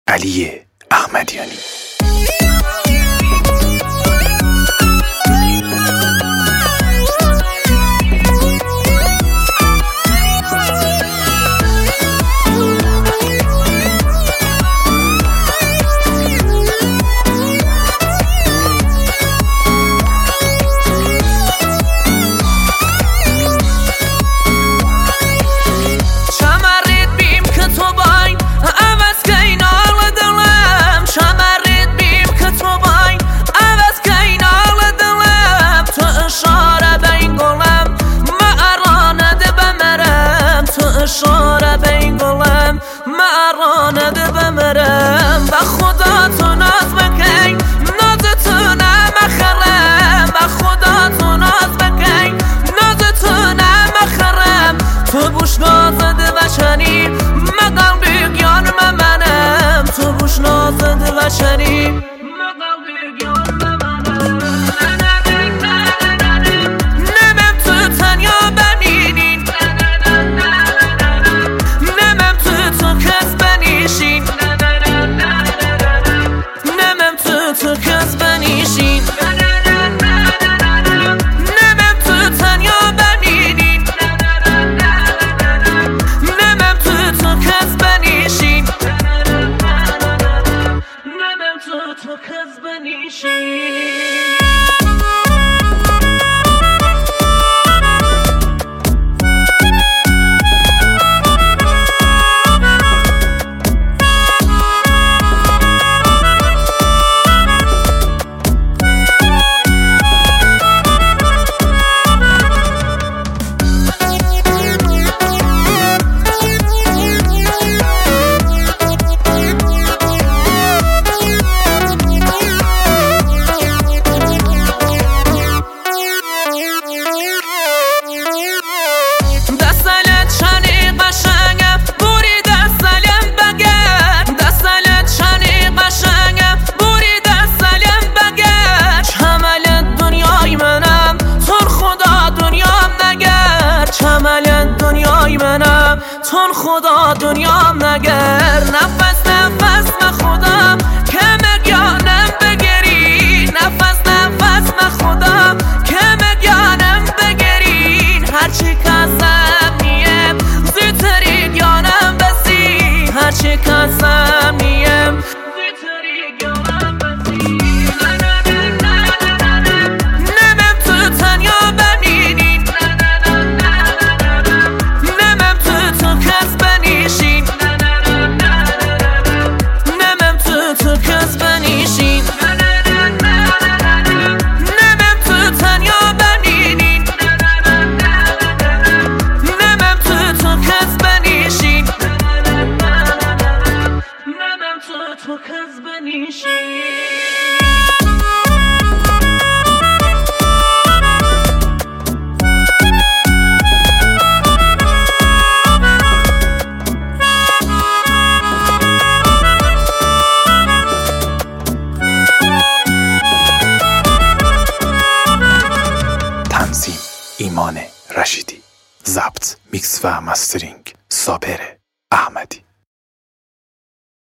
علی احمدیانی. اشاره به این گلم معرانه ده بمرم و خدا تو ناز بکن نازتونه مخرم و خدا تو ناز بکن نازتونه مخرم تو بوش نازده و شنی مقل بیگیان منم تو بوش نازده و شنی مقل بیگیان منم نمم تو تنیا بمینین تو کس بنیشین نمم تو تنیا بمینین نمم تو کس بنیشین نمم تو کس بنیشین تون خدا دنیام نگر نفس نفس من خدا که مگانم بگرین نفس نفس من خدا که مگانم بگرین هرچی کسم نیم زیتری گیانم بسی هرچی کسم نیم زیتری گیانم بسی نمم تو تنیا بمینین تو کس بنیشین نمم تو تنیا بمینین نمم تو کس بنیشین نمم تو کس بنیشین ایمان رشیدی، ضبط، میکس و مسترینگ صابر احمدی.